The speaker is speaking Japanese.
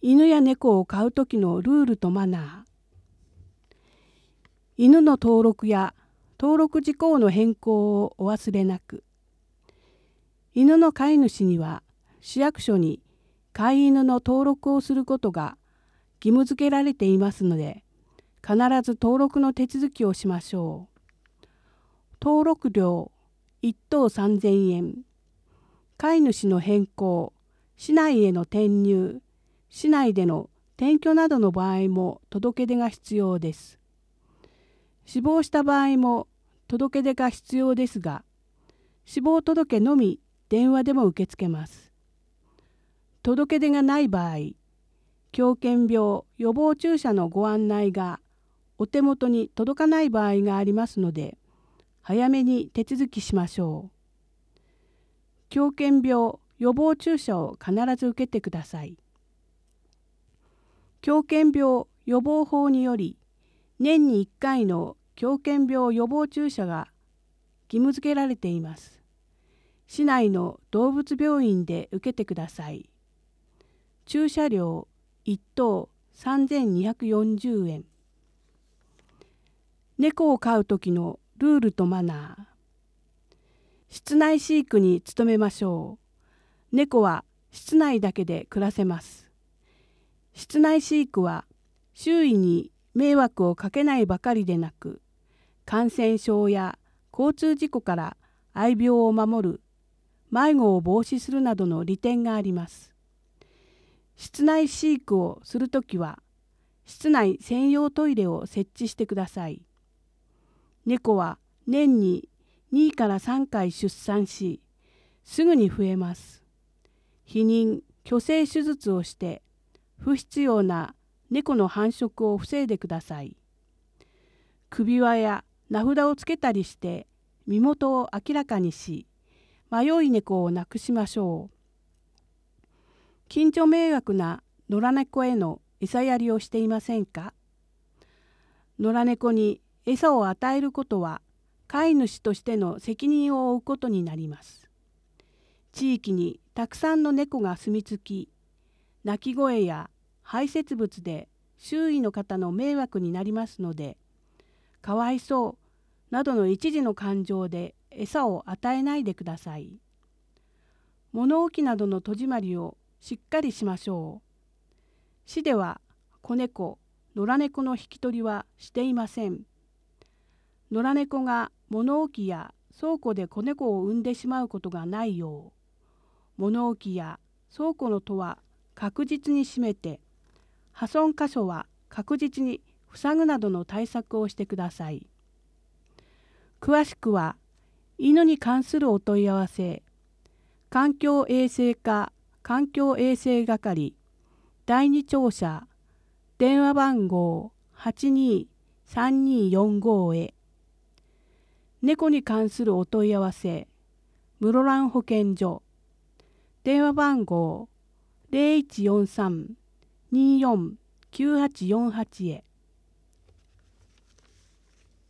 犬や猫を飼うときのルールとマナー。犬の登録や登録事項の変更をお忘れなく。犬の飼い主には市役所に飼い犬の登録をすることが義務付けられていますので、必ず登録の手続きをしましょう。登録料1頭3000円。飼い主の変更、市内への転入、市内での転居などの場合も届け出が必要です。死亡した場合も届け出が必要ですが、死亡届のみ電話でも受け付けます。届け出がない場合、狂犬病予防注射のご案内がお手元に届かない場合がありますので、早めに手続きしましょう。狂犬病予防注射を必ず受けてください。狂犬病予防法により、年に1回の狂犬病予防注射が義務付けられています。市内の動物病院で受けてください。注射料1頭3240円。猫を飼うときのルールとマナー。室内飼育に努めましょう。猫は室内だけで暮らせます。室内飼育は周囲に迷惑をかけないばかりでなく、感染症や交通事故から愛病を守る、迷子を防止するなどの利点があります。室内飼育をするときは、室内専用トイレを設置してください。猫は年に2から3回出産し、すぐに増えます。避妊・去勢手術をして、不必要な猫の繁殖を防いでください。首輪や名札をつけたりして身元を明らかにし、迷い猫をなくしましょう。近所迷惑な野良猫への餌やりをしていませんか？野良猫に餌を与えることは飼い主としての責任を負うことになります。地域にたくさんの猫が住み着き、鳴き声や排泄物で周囲の方の迷惑になりますので、かわいそうなどの一時の感情で餌を与えないでください。物置などの戸締まりをしっかりしましょう。市では子猫、野良猫の引き取りはしていません。野良猫が物置や倉庫で子猫を産んでしまうことがないよう、物置や倉庫の戸は確実に閉めて、破損箇所は確実に塞ぐなどの対策をしてください。詳しくは犬に関するお問い合わせ、環境衛生課環境衛生係第2庁舎電話番号823245へ。猫に関するお問い合わせ、室蘭保健所電話番号0143-24-9848へ。